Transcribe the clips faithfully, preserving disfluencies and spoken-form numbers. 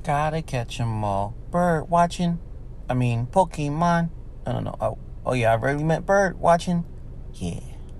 Gotta catch 'em all. Bird watching. I mean, Pokemon. I don't know. Oh, oh yeah, I really meant bird watching. Yeah.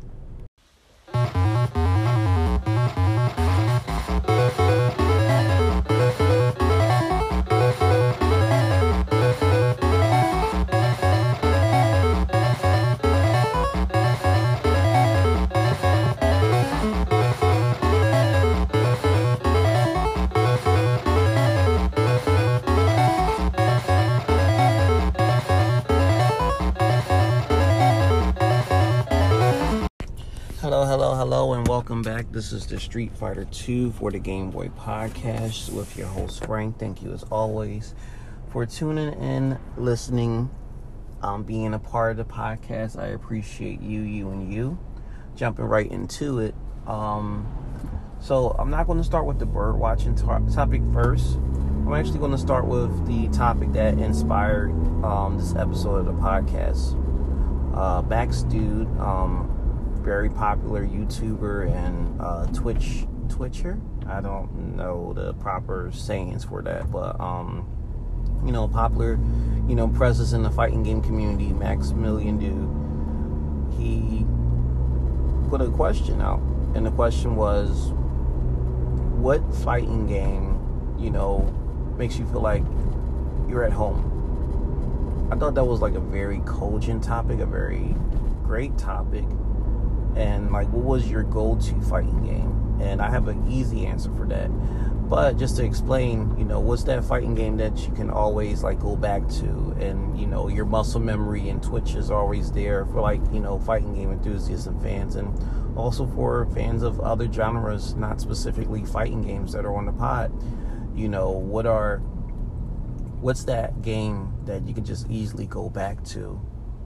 Hello, hello, hello, and welcome back. This is the Street Fighter two for the Game Boy podcast with your host, Frank. Thank you, as always, for tuning in, listening, um, being a part of the podcast. I appreciate you, you, and you. Jumping right into it. Um, so, I'm not going to start with the bird watching to- topic first. I'm actually going to start with the topic that inspired um, this episode of the podcast. Uh, Max Dude, um, very popular YouTuber and uh, Twitch Twitcher. I don't know the proper sayings for that, but um, you know, popular, you know, presence in the fighting game community. Maximilian Dude. He put a question out, and the question was, "What fighting game, you know, makes you feel like you're at home?" I thought that was like a very cogent topic, a very great topic. And like, what was your go-to fighting game? And I have an easy answer for that. But just to explain, you know, what's that fighting game that you can always like go back to, and you know, your muscle memory and Twitch is always there for like, you know, fighting game enthusiasts and fans, and also for fans of other genres, not specifically fighting games that are on the pod. You know, what are what's that game that you can just easily go back to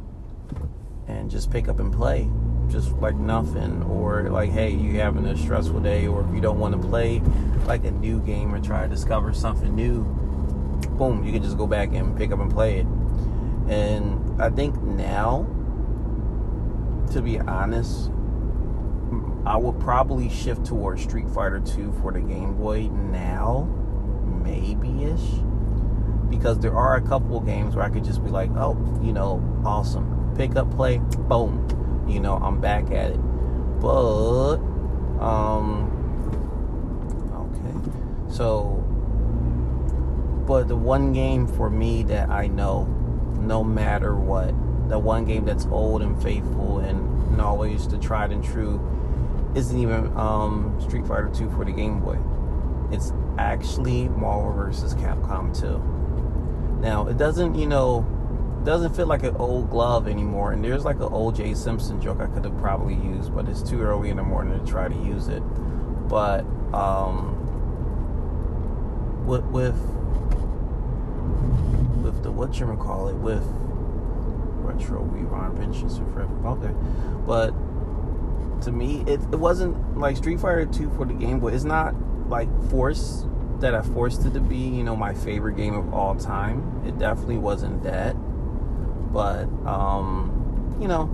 and just pick up and play? Just like nothing, or like, hey, you having a stressful day, or if you don't want to play like a new game or try to discover something new, boom, you can just go back and pick up and play it. And I think now, to be honest, I would probably shift towards Street Fighter two for the Game Boy now, maybe-ish, because there are a couple of games where I could just be like, oh, you know, awesome, pick up, play, boom, you know, I'm back at it. But, um, okay. So, but the one game for me that I know, no matter what, the one game that's old and faithful and, and always the tried and true, isn't even um, Street Fighter two for the Game Boy. It's actually Marvel versus. Capcom two. Now, it doesn't, you know, doesn't fit like an old glove anymore, and there's like an O J Simpson joke I could have probably used, but it's too early in the morning to try to use it. But um with with with the whatchamacallit, with retro rewind pensions and forever, okay, but to me it, it wasn't like Street Fighter two for the Game Boy. It's not like forced that I forced it to be, you know, my favorite game of all time. It definitely wasn't that. But, um, you know,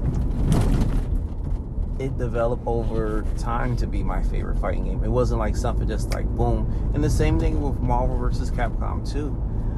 it developed over time to be my favorite fighting game. It wasn't like something just like boom. And the same thing with Marvel versus. Capcom two.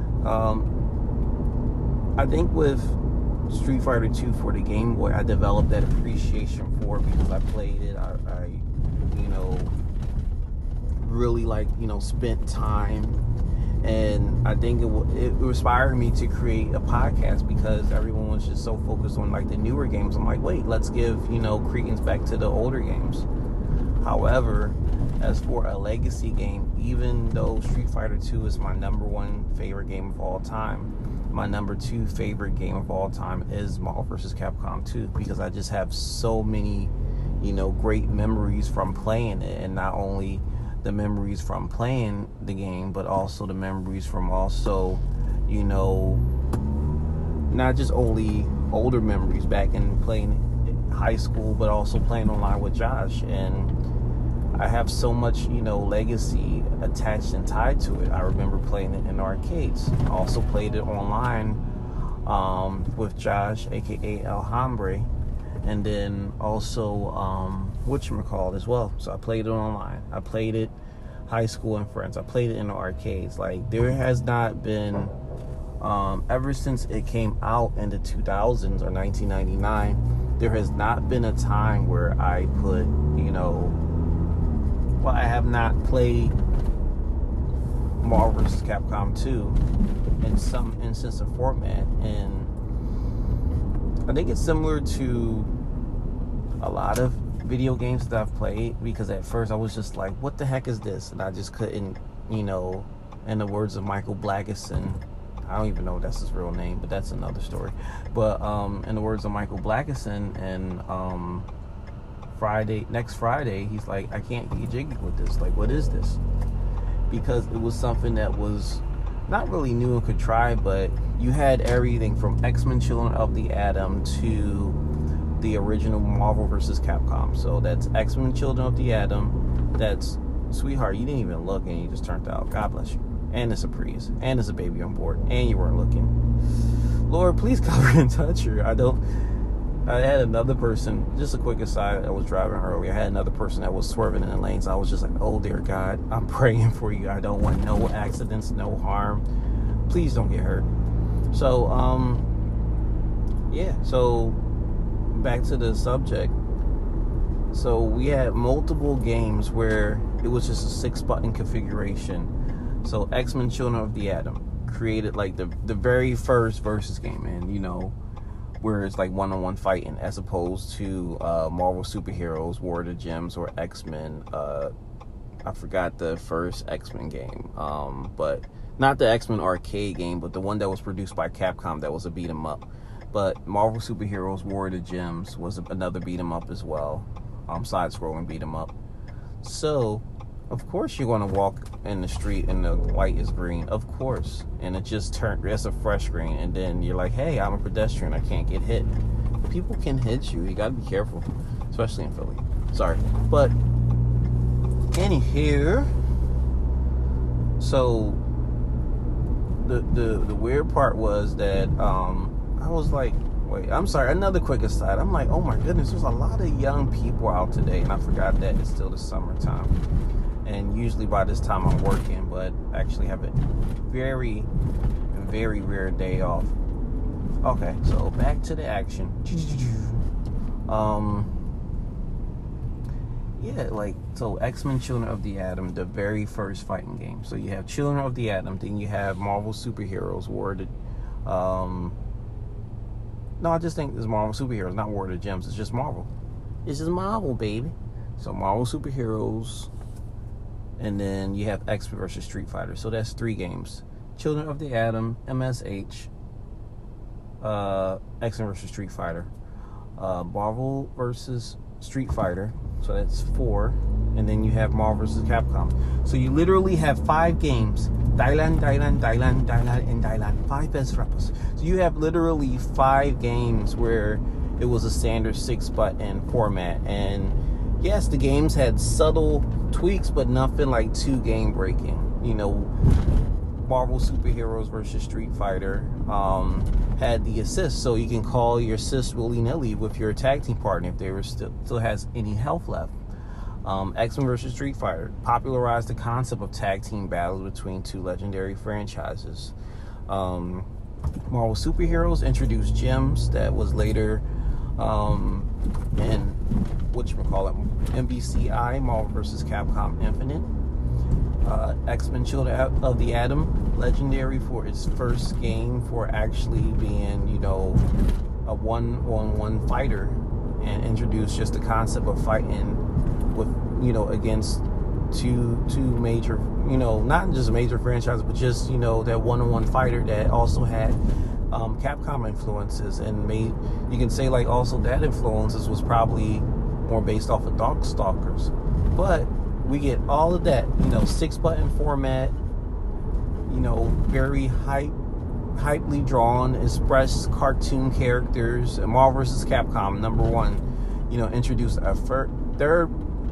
Um, I think with Street Fighter two for the Game Boy, I developed that appreciation for it because I played it. I, I you know, really like, you know, spent time. And I think it, it inspired me to create a podcast because everyone was just so focused on like the newer games. I'm like, wait, let's give, you know, credence back to the older games. However, as for a legacy game, even though Street Fighter two is my number one favorite game of all time, my number two favorite game of all time is Marvel versus. Capcom two, because I just have so many, you know, great memories from playing it, and not only the memories from playing the game, but also the memories from also, you know, not just only older memories back in playing high school, but also playing online with Josh. And I have so much, you know, legacy attached and tied to it. I remember playing it in arcades. I also played it online um, with Josh, aka El Hambre, and then also um, whatchamacallit as well. So I played it online. I played it high school and friends. I played it in the arcades. Like, there has not been, um, ever since it came out in the two thousands or nineteen ninety-nine, there has not been a time where I put, you know, well, I have not played Marvel versus. Capcom two in some instance of format. And I think it's similar to a lot of video games that I've played, because at first I was just like, what the heck is this? And I just couldn't, you know, in the words of Michael Blackison, I don't even know if that's his real name, but that's another story. But um, in the words of Michael Blackison, and um, Friday, next Friday, he's like, I can't get jiggy with this. Like, what is this? Because it was something that was not really new and contrived, but you had everything from X-Men Children of the Atom to the original Marvel versus. Capcom. So that's X-Men Children of the Atom. That's, sweetheart, you didn't even look and you just turned out. God bless you. And it's a Prius. And it's a baby on board. And you weren't looking. Lord, please cover and touch her. I don't... I had another person, just a quick aside, I was driving earlier. I had another person that was swerving in the lanes. I was just like, oh, dear God, I'm praying for you. I don't want no accidents, no harm. Please don't get hurt. So, um, yeah, so back to the subject. So we had multiple games where it was just a six-button configuration. So X-Men Children of the Atom created like the, the very first versus game, and, you know, where it's like one-on-one fighting, as opposed to uh, Marvel Superheroes, War of the Gems, or X-Men. Uh, I forgot the first X-Men game, um, but not the X-Men arcade game, but the one that was produced by Capcom that was a beat 'em up. But Marvel Superheroes, War of the Gems was another beat 'em up as well, um, side-scrolling beat 'em up. So, of course you're going to walk in the street and the light is green, of course. And it just turned, it's a fresh green. And then you're like, hey, I'm a pedestrian, I can't get hit. People can hit you, you got to be careful, especially in Philly. Sorry. But, anywho, so, the, the, the weird part was that, um, I was like, wait, I'm sorry, another quick aside. I'm like, oh my goodness, there's a lot of young people out today. And I forgot that it's still the summertime. And usually by this time I'm working, but I actually have a very, very rare day off. Okay, so back to the action. Um, yeah, like, so X-Men Children of the Atom, the very first fighting game. So you have Children of the Atom, then you have Marvel Superheroes, War of the, um, no, I just think it's Marvel Superheroes, not War of the Gems. It's just Marvel. It's just Marvel, baby. So Marvel Superheroes. And then you have X-Men versus Street Fighter. So that's three games. Children of the Atom, M S H, uh, X-Men versus Street Fighter. Uh, Marvel versus Street Fighter. So that's four. And then you have Marvel versus. Capcom. So you literally have five games. Dylan, Dylan, Dylan, Dylan, and Dylan. Five best rappers. So you have literally five games where it was a standard six-button format. And yes, the games had subtle tweaks, but nothing like too game-breaking. You know, Marvel Superheroes versus Street Fighter um, had the assist, so you can call your assist willy-nilly with your tag team partner if they were still still has any health left. Um, X-Men versus Street Fighter popularized the concept of tag team battles between two legendary franchises. Um, Marvel Superheroes introduced gems that was later um, in whatchamacallit, M V C I, Marvel versus. Capcom Infinite. Uh, X-Men Children of the Atom, legendary for its first game for actually being, you know, a one-on-one fighter, and introduced just the concept of fighting with, you know, against two two major, you know, not just major franchises, but just, you know, that one-on-one fighter that also had um, Capcom influences, and made, you can say like also that influences was probably more based off of Darkstalkers. But we get all of that, you know, six button format, you know, very hype, hypely drawn, expressed cartoon characters. And Marvel versus. Capcom, number one, you know, introduced a fir- third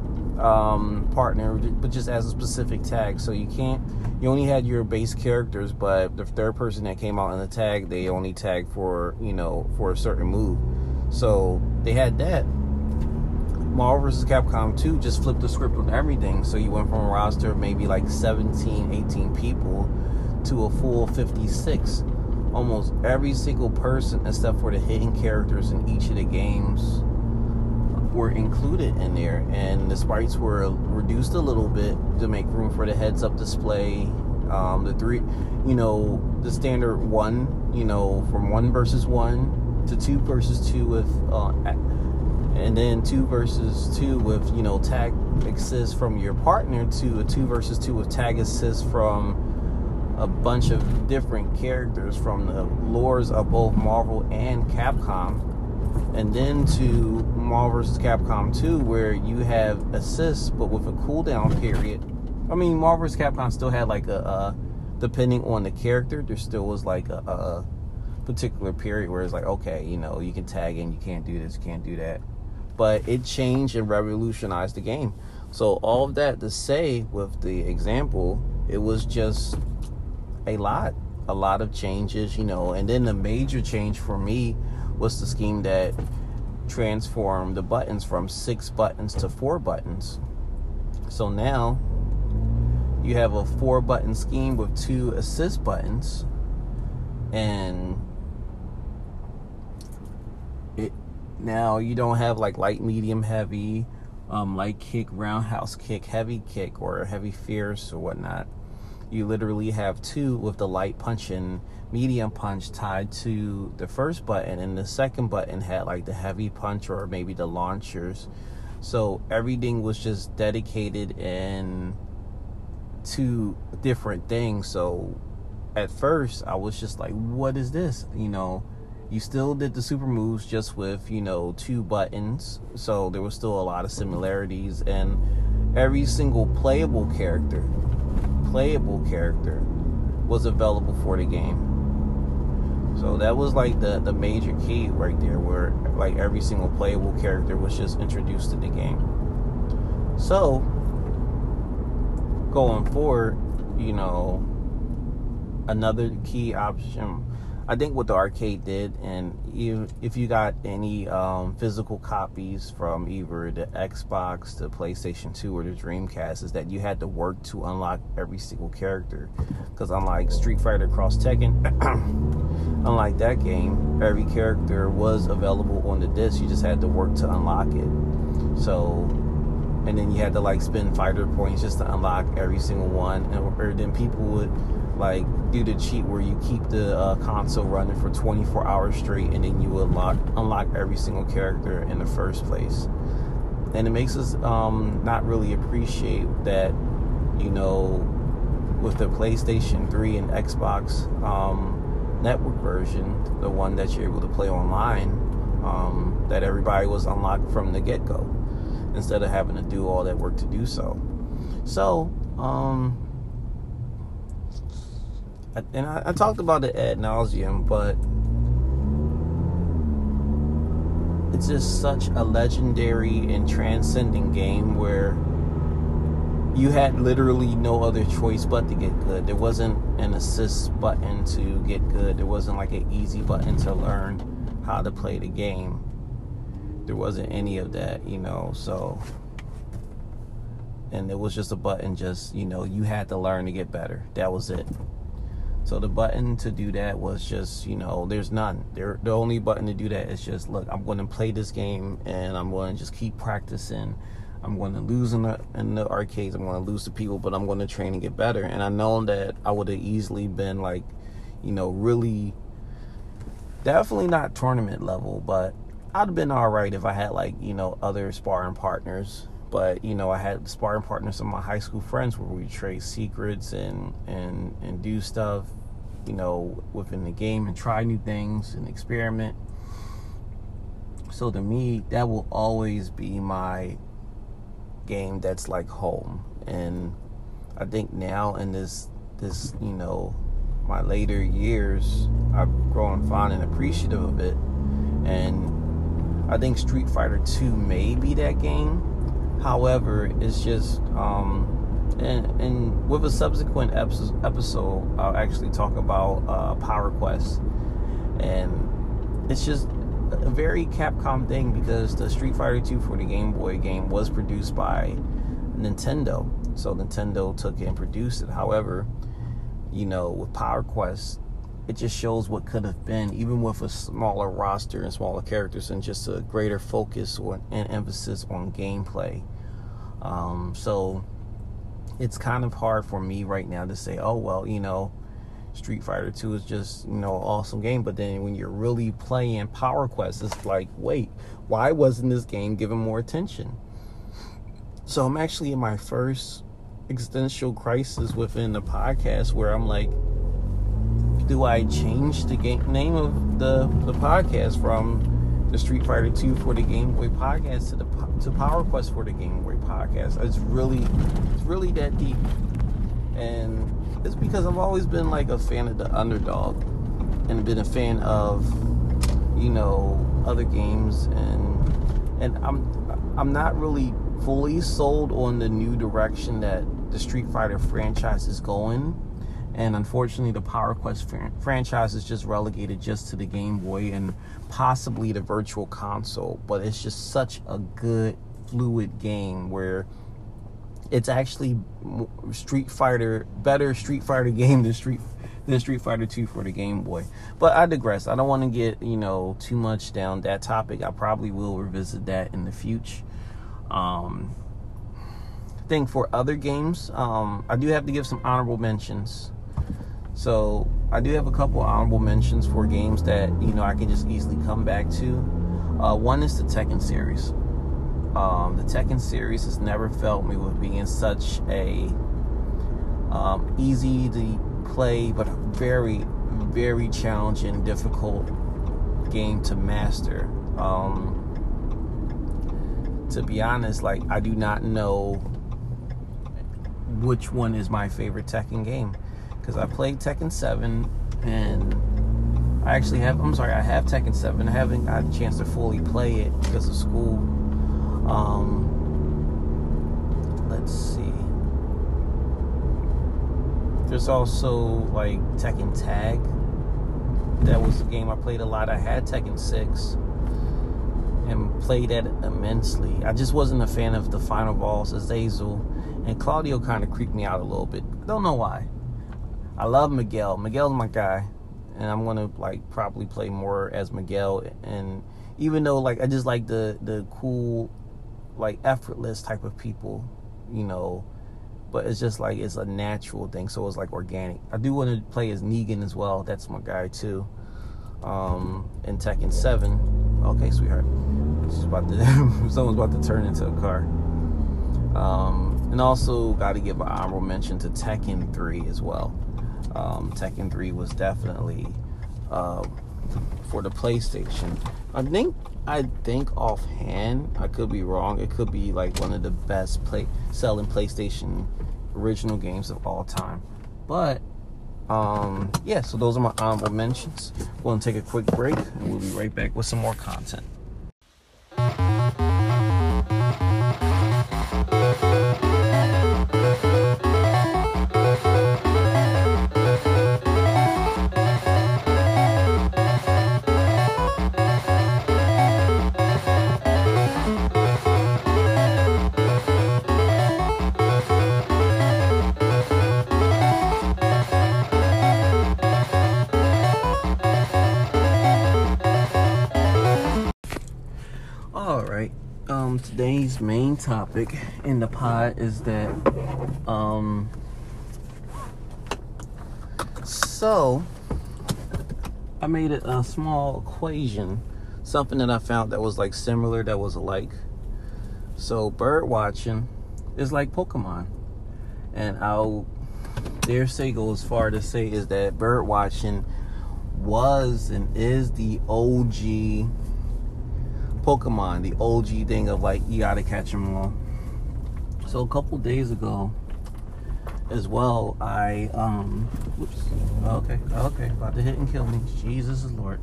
um, partner, but just as a specific tag. So you can't, you only had your base characters, but the third person that came out in the tag, they only tag for, you know, for a certain move. So they had that. Marvel versus. Capcom two just flipped the script on everything. So you went from a roster of maybe like seventeen, eighteen people to a full fifty-six. Almost every single person, except for the hidden characters in each of the games, were included in there. And the sprites were reduced a little bit to make room for the heads-up display. Um, the three, you know, the standard one, you know, from one versus one to two versus two with, uh, and then two versus two with, you know, tag assist from your partner to a two versus two with tag assist from a bunch of different characters from the lores of both Marvel and Capcom. And then to Marvel versus. Capcom two, where you have assists, but with a cooldown period. I mean, Marvel versus. Capcom still had like a, a, depending on the character, there still was like a, a particular period where it's like, okay, you know, you can tag in, you can't do this, you can't do that. But it changed and revolutionized the game. So all of that to say, with the example, it was just a lot, a lot of changes, you know. And then the major change for me was the scheme that transformed the buttons from six buttons to four buttons. So now you have a four button scheme with two assist buttons, and it now you don't have like light, medium, heavy, um, light kick, roundhouse kick, heavy kick, or heavy fierce or whatnot. You literally have two with the light punch and medium punch tied to the first button, and the second button had like the heavy punch or maybe the launchers. So everything was just dedicated in two different things. So at first I was just like, what is this? You know, you still did the super moves just with, you know, two buttons. So there was still a lot of similarities, and every single playable character playable character was available for the game. So that was like the the major key right there, where like every single playable character was just introduced to the game. So going forward, you know, another key option, I think what the arcade did, and you, if you got any um, physical copies from either the Xbox, the PlayStation two, or the Dreamcast, is that you had to work to unlock every single character. Because unlike Street Fighter Cross Tekken, unlike that game, every character was available on the disc. You just had to work to unlock it. So, and then you had to like spend fighter points just to unlock every single one. And or then people would like do the cheat where you keep the uh, console running for twenty-four hours straight, and then you unlock unlock every single character in the first place. And it makes us um, not really appreciate that, you know, with the PlayStation three and Xbox um, network version, the one that you're able to play online, um, that everybody was unlocked from the get-go, instead of having to do all that work to do so. So, um, and I, I talked about it ad nauseum, but it's just such a legendary and transcending game where you had literally no other choice but to get good. There wasn't an assist button to get good. There wasn't like an easy button to learn how to play the game. There wasn't any of that, you know, so, and it was just a button, just, you know, you had to learn to get better. That was it. So the button to do that was just, you know, there's none. There, the only button to do that is just, look, I'm going to play this game, and I'm going to just keep practicing. I'm going to lose in the, in the arcades. I'm going to lose to people, but I'm going to train and get better. And I know that I would have easily been like, you know, really, definitely not tournament level, but I'd have been all right if I had like, you know, other sparring partners. But, you know, I had sparring partners of my high school friends where we trade secrets and, and, and do stuff, you know, within the game and try new things and experiment. So to me, that will always be my game that's like home. And I think now in this, this, you know, my later years, I've grown fond and appreciative of it. And I think Street Fighter two may be that game. However, it's just, um, and, and with a subsequent episode, I'll actually talk about uh, Power Quest. And it's just, a very Capcom thing, because the Street Fighter two for the Game Boy game was produced by Nintendo. So Nintendo took it and produced it. However, you know, with Power Quest, it just shows what could have been, even with a smaller roster and smaller characters, and just a greater focus or and emphasis on gameplay. Um, so it's kind of hard for me right now to say, oh, well, you know, Street Fighter two is just, you know, an awesome game. But then when you're really playing Power Quest, it's like, wait, why wasn't this game given more attention? So I'm actually in my first existential crisis within the podcast, where I'm like, do I change the game name of the, the podcast from the Street Fighter two for the Game Boy podcast to the to Power Quest for the Game Boy podcast? It's really, it's really that deep. And it's because I've always been like a fan of the underdog, and been a fan of, you know, other games, and and I'm I'm not really fully sold on the new direction that the Street Fighter franchise is going. And unfortunately, the Power Quest fran- franchise is just relegated just to the Game Boy and possibly the Virtual Console. But it's just such a good, fluid game where it's actually Street Fighter, better Street Fighter game than Street than Street Fighter two for the Game Boy. But I digress. I don't want to get, you know, too much down that topic. I probably will revisit that in the future. Um, I think for other games, um, I do have to give some honorable mentions. So I do have a couple honorable mentions for games that, you know, I can just easily come back to. Uh, one is the Tekken series. Um, the Tekken series has never felt me with being such a um, easy to play, but very, very challenging, difficult game to master. Um, to be honest, like, I do not know which one is my favorite Tekken game, because I played Tekken seven, and I actually have, I'm sorry, I have Tekken seven. I haven't got a chance to fully play it because of school. Um, let's see. There's also like Tekken Tag. That was a game I played a lot. I had Tekken six and played that immensely. I just wasn't a fan of the final boss, Azazel, and Claudio kind of creeped me out a little bit. I don't know why. I love Miguel. Miguel's my guy, and I'm gonna like probably play more as Miguel. And even though like I just like the the cool, like effortless type of people, you know, but it's just like it's a natural thing, so it's like organic. I do want to play as Negan as well. That's my guy too. Um, in Tekken seven. Okay, sweetheart. She's about to someone's about to turn into a car. Um, and also got to give an honorable mention to Tekken three as well. Um, Tekken three was definitely uh, for the PlayStation. I think I think offhand, I could be wrong. It could be like one of the best play selling PlayStation original games of all time. But um, yeah, so those are my honorable mentions. We're gonna take a quick break, and we'll be right back with some more content. Um, today's main topic in the pod is that, um, so I made a, a small equation, something that I found that was like similar, that was alike. So bird watching is like Pokemon, and I'll dare say go as far to say is that bird watching was and is the O G Pokemon, the O G thing of like, you gotta catch them all. So a couple days ago as well, I, um, whoops, okay, okay, about to hit and kill me. Jesus is Lord.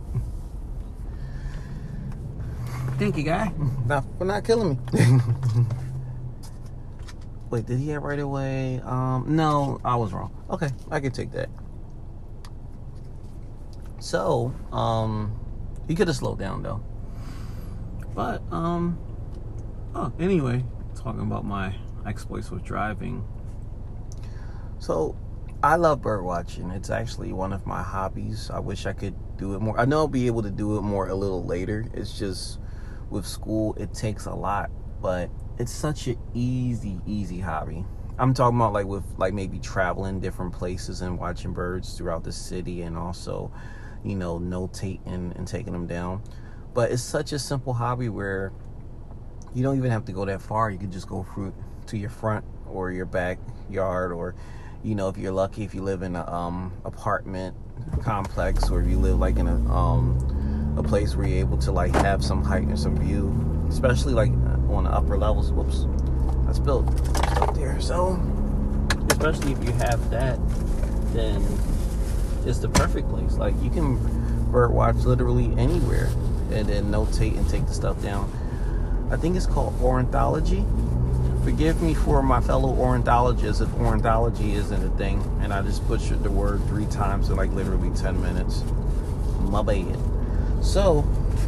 Thank you, guy, not, for not killing me. Wait, did he have right away? Um, no, I was wrong. Okay, I can take that. So, um, he could have slowed down though. But um oh anyway, talking about my exploits with driving. So I love bird watching. It's actually one of my hobbies. I wish I could do it more. I know I'll be able to do it more a little later. It's just with school, it takes a lot, but it's such an easy, easy hobby. I'm talking about like with like maybe traveling different places and watching birds throughout the city, and also, you know, notating and taking them down. But it's such a simple hobby where you don't even have to go that far. You can just go through to your front or your backyard, or, you know, if you're lucky, if you live in a um, apartment complex, or if you live like in a um, a place where you're able to like have some height and some view, especially like on the upper levels. Whoops, I spilled stuff there. So, especially if you have that, then it's the perfect place. Like, you can bird watch literally anywhere, and then notate and take the stuff down. I think it's called ornithology. Forgive me for my fellow ornithologists if ornithology isn't a thing and I just butchered the word three times in like literally ten minutes. My bad. So,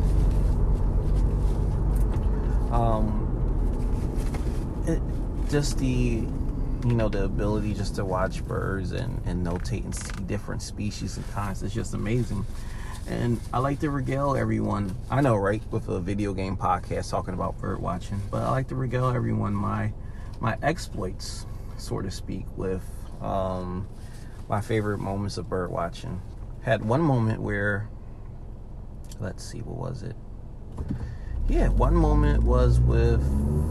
um, it, just the, you know, the ability just to watch birds and, and notate and see different species and kinds is just amazing. And I like to regale everyone. I know, right, with a video game podcast talking about bird watching, but I like to regale everyone my my exploits, so to speak, with um, my favorite moments of bird watching. Had one moment where, let's see, what was it? Yeah, one moment was with,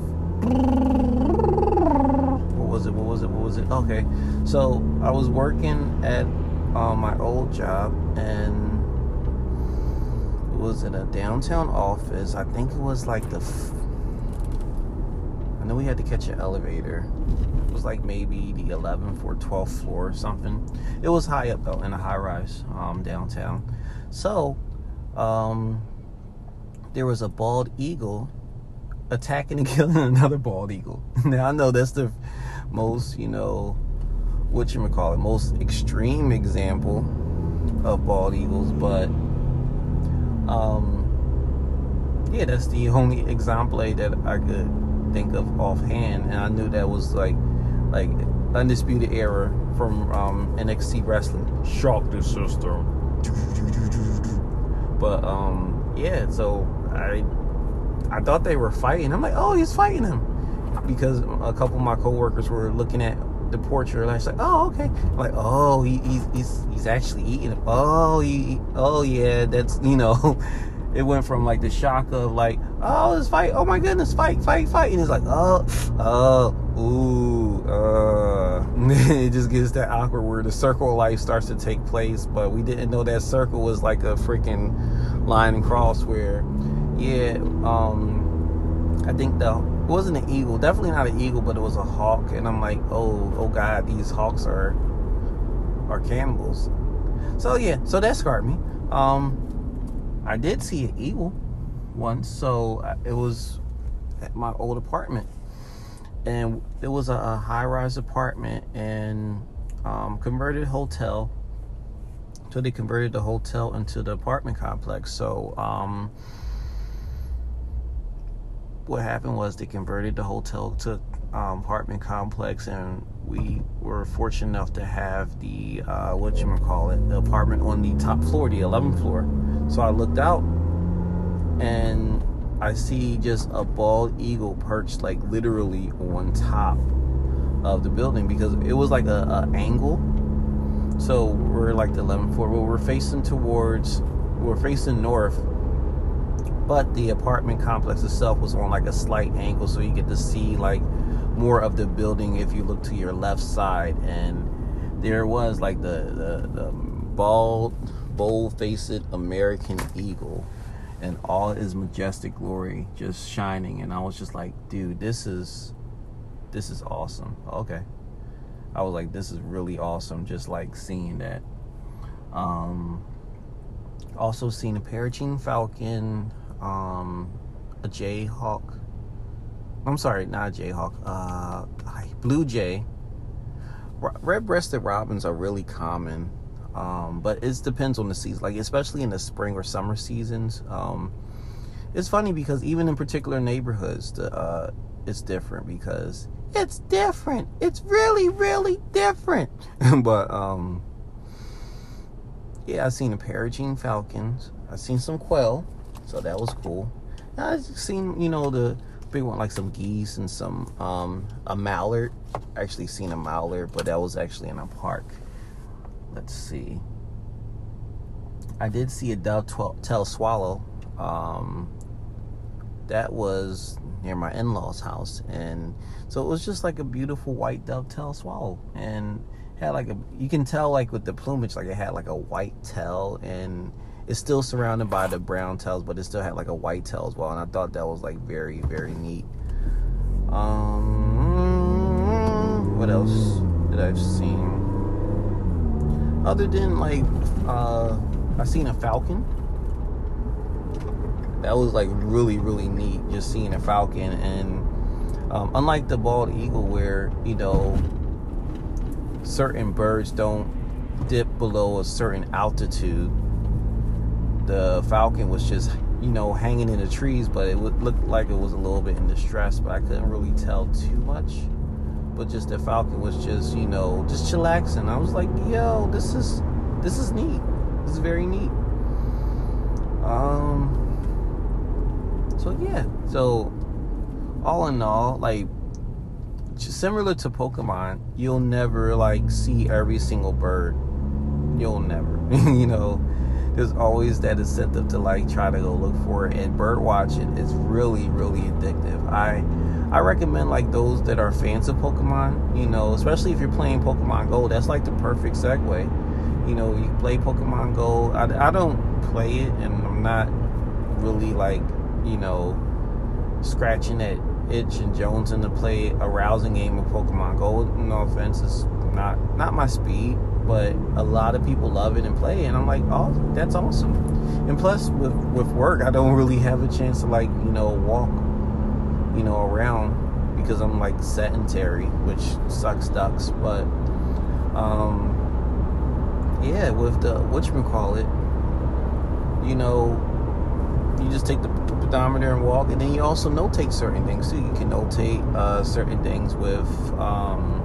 what was it? What was it? What was it? Okay, so I was working at uh, my old job, and was in a downtown office. I think it was like the f- I know we had to catch an elevator. It was like maybe the eleventh or twelfth floor or something. It was high up though, in a high rise um, downtown. So um, there was a bald eagle attacking and killing another bald eagle. Now I know that's the most, you know, whatchamacallit, most extreme example of bald eagles, but Um, yeah, that's the only example that I could think of offhand, and I knew that was like, like Undisputed Era from um, N X T Wrestling. Shock the system. But um, yeah, so I, I thought they were fighting. I'm like, oh, he's fighting him, because a couple of my coworkers were looking at the portrait, and I was like, oh, okay. I'm like, oh, he, he's he's he's actually eating it. Oh, he, oh yeah, that's, you know, it went from like the shock of like, oh, this fight, oh my goodness, fight, fight, fight, and it's like, oh, oh, ooh, uh, it just gets that awkward where the circle of life starts to take place, but we didn't know that circle was like a freaking line and cross where, yeah, um, I think the It wasn't an eagle, definitely not an eagle, but it was a hawk, and I'm like, oh, oh God, these hawks are are cannibals. So yeah, so that scarred me. Um, I did see an eagle once, so it was at my old apartment, and it was a, a high-rise apartment and um, converted hotel. So they converted the hotel into the apartment complex. So um. What happened was they converted the hotel to um, apartment complex, and we were fortunate enough to have the uh, whatchamacallit, the apartment on the top floor, the eleventh floor. So I looked out, and I see just a bald eagle perched like literally on top of the building, because it was like a, a angle. So we're like the eleventh floor, but we're facing towards, we're facing north. But the apartment complex itself was on like a slight angle, so you get to see like more of the building if you look to your left side. And there was like the, the, the bald, bold-faced American eagle and all his majestic glory just shining. And I was just like, dude, this is, this is awesome. Okay. I was like, this is really awesome, just like seeing that. Um, also seen a Peregrine falcon, um, a jayhawk. I'm sorry, not a jayhawk. Uh, blue jay. Red-breasted robins are really common, um, but it depends on the season. Like especially in the spring or summer seasons, um, it's funny because even in particular neighborhoods, the uh, it's different because it's different. It's really, really different. But um, yeah, I've seen the Peregrine falcons. I've seen some quail, so that was cool. I've seen, you know, the big one, like some geese and some um a mallard. I actually seen a mallard, but that was actually in a park. Let's see. I did see a dove-tailed swallow. Um, that was near my in-laws' house, and so it was just like a beautiful white dove-tailed swallow, and had like a, you can tell like with the plumage, like it had like a white tail, and it's still surrounded by the brown tails, but it still had like a white tail as well, and I thought that was like very, very neat. Um, what else did I seen? Other than like, uh, I seen a falcon. That was like really, really neat, just seeing a falcon. And um, unlike the bald eagle, where, you know, certain birds don't dip below a certain altitude, the falcon was just, you know, hanging in the trees, but it would look like it was a little bit in distress, but I couldn't really tell too much. But just the falcon was just, you know, just chillaxing. I was like, yo, this is this is neat. This is very neat. Um so yeah, so all in all, like, similar to Pokemon, you'll never like see every single bird. You'll never. You know, there's always that incentive to like try to go look for it, and bird watching is really, really addictive. I I recommend like those that are fans of Pokemon, you know, especially if you're playing Pokemon Go, that's like the perfect segue. You know, you play Pokemon Go. I, I don't play it, and I'm not really like, you know, scratching that itch and jonesing to play a rousing game of Pokemon Go. No offense, it's not not my speed, but a lot of people love it and play it, and I'm like, oh, that's awesome. And plus, with with work, I don't really have a chance to like, you know, walk, you know, around, because I'm like sedentary, which sucks ducks. But um yeah, with the whatchamacallit, you know, you just take the pedometer and walk, and then you also notate certain things too. You can notate uh, certain things with um,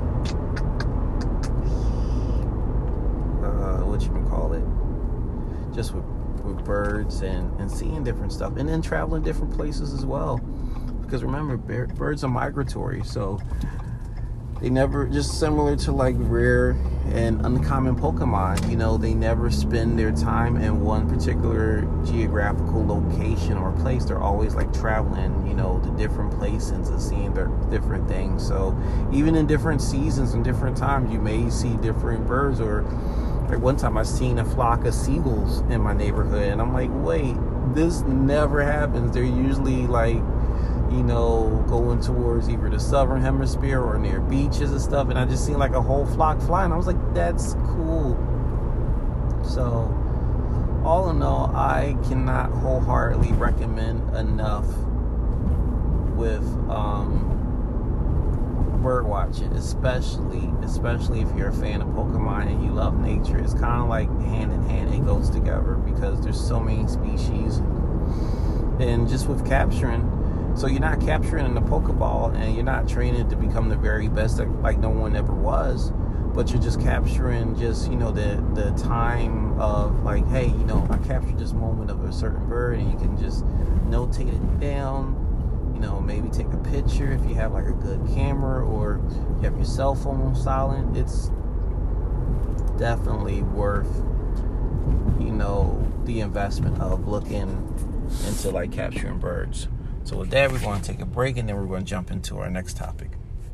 uh, whatchamacallit, just with, with birds and, and seeing different stuff, and then traveling different places as well. Because remember, birds are migratory, so they never, just similar to like rare and uncommon Pokemon, you know, they never spend their time in one particular geographical location or place. They're always like traveling, you know, to different places and seeing their different things. So even in different seasons and different times, you may see different birds. Or like one time I seen a flock of seagulls in my neighborhood, and I'm like, wait, this never happens. They're usually like, you know, going towards either the southern hemisphere or near beaches and stuff, and I just seen like a whole flock flying. I was like, that's cool. So all in all, I cannot wholeheartedly recommend enough with um bird watching, especially especially if you're a fan of Pokemon and you love nature. It's kind of like hand in hand, it goes together, because there's so many species. And just with capturing, so you're not capturing in the Pokeball, and you're not training to become the very best that, like no one ever was, but you're just capturing just, you know, the the time of like, hey, you know, I captured this moment of a certain bird, and you can just notate it down, you know, maybe take a picture if you have like a good camera, or you have your cell phone on silent. It's definitely worth, you know, the investment of looking into like capturing birds. So with that, we're going to take a break, and then we're going to jump into our next topic.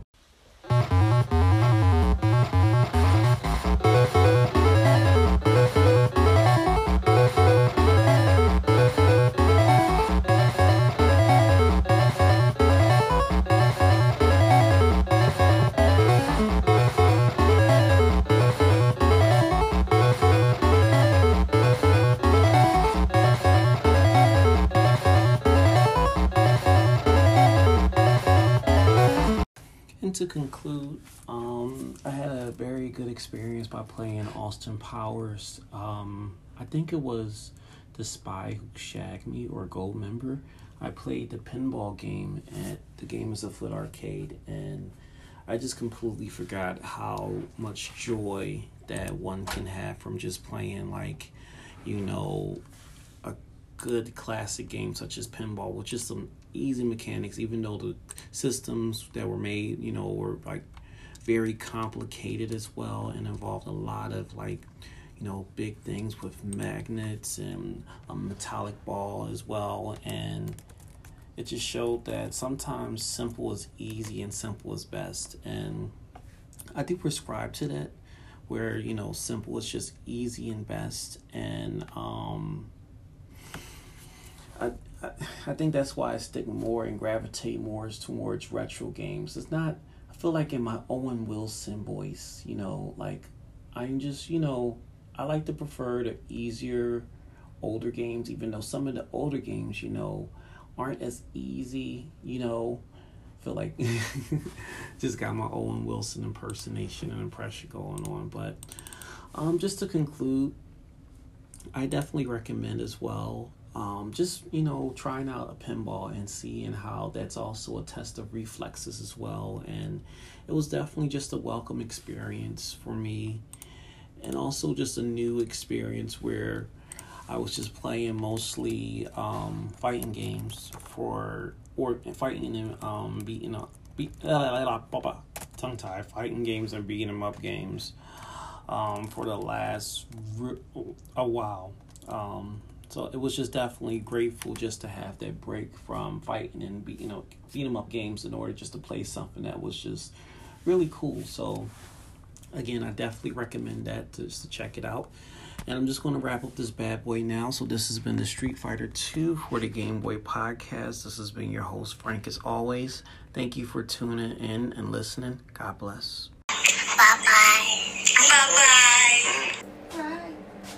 And to conclude, um, I had a very good experience by playing Austin Powers. Um, I think it was The Spy Who Shagged Me or Gold member. I played the pinball game at the Gamers Afoot arcade, and I just completely forgot how much joy that one can have from just playing, like, you know, a good classic game such as pinball, with just some easy mechanics, even though the systems that were made, you know, were like very complicated as well, and involved a lot of, like, you know, big things with magnets and a metallic ball as well. And it just showed that sometimes simple is easy and simple is best. And I do prescribe to that, where, you know, simple is just easy and best. And um, I, I I think that's why I stick more and gravitate more towards retro games. It's not, I feel like in my Owen Wilson voice, you know, like I'm just, you know, I like to prefer the easier, older games, even though some of the older games, you know, aren't as easy, you know. I feel like just got my Owen Wilson impersonation and impression going on. But um, just to conclude, I definitely recommend as well, um, just, you know, trying out a pinball and seeing how that's also a test of reflexes as well. And it was definitely just a welcome experience for me. And also just a new experience where I was just playing mostly um, fighting games for, or fighting and um, beating up, beat, uh, tongue tie, fighting games and beating them up games um, for the last a while. Um, so it was just definitely grateful just to have that break from fighting and beat, you know, beat 'em up games in order just to play something that was just really cool. So again, I definitely recommend that to, just to check it out. And I'm just going to wrap up this bad boy now. So this has been the Street Fighter two for the Game Boy Podcast. This has been your host, Frank, as always. Thank you for tuning in and listening. God bless. Bye-bye. Bye-bye.